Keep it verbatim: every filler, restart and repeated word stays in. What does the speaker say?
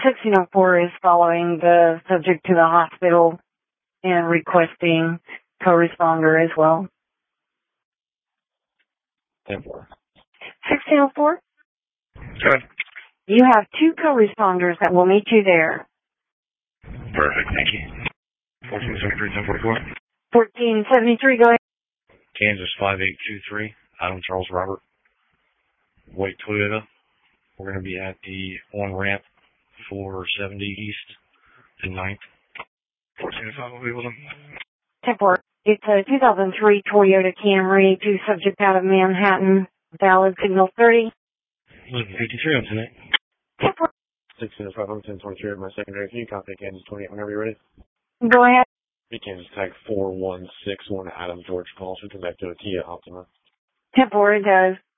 sixteen oh four is following the subject to the hospital and requesting co-responder as well. ten four. sixteen oh four? Good. You have two co-responders that will meet you there. Perfect, thank you. fourteen seventy-three, ten forty-four. fourteen seventy-three, go ahead. Kansas five eight two three, Adam Charles Robert. White Toyota. We're going to be at the on-ramp four seventy East and ninth. fourteen oh five will be with them. ten four. It's a two thousand three Toyota Camry, two subject out of Manhattan, valid signal thirty. eleven fifty-three on tonight. ten four. sixteen oh five, I'm ten twenty-three at my secondary. Can you contact Kansas twenty-eight whenever you're ready? Go ahead. Be Kansas tag four one six one Adam George calls. We come back to a Kia Optima. ten four, it does.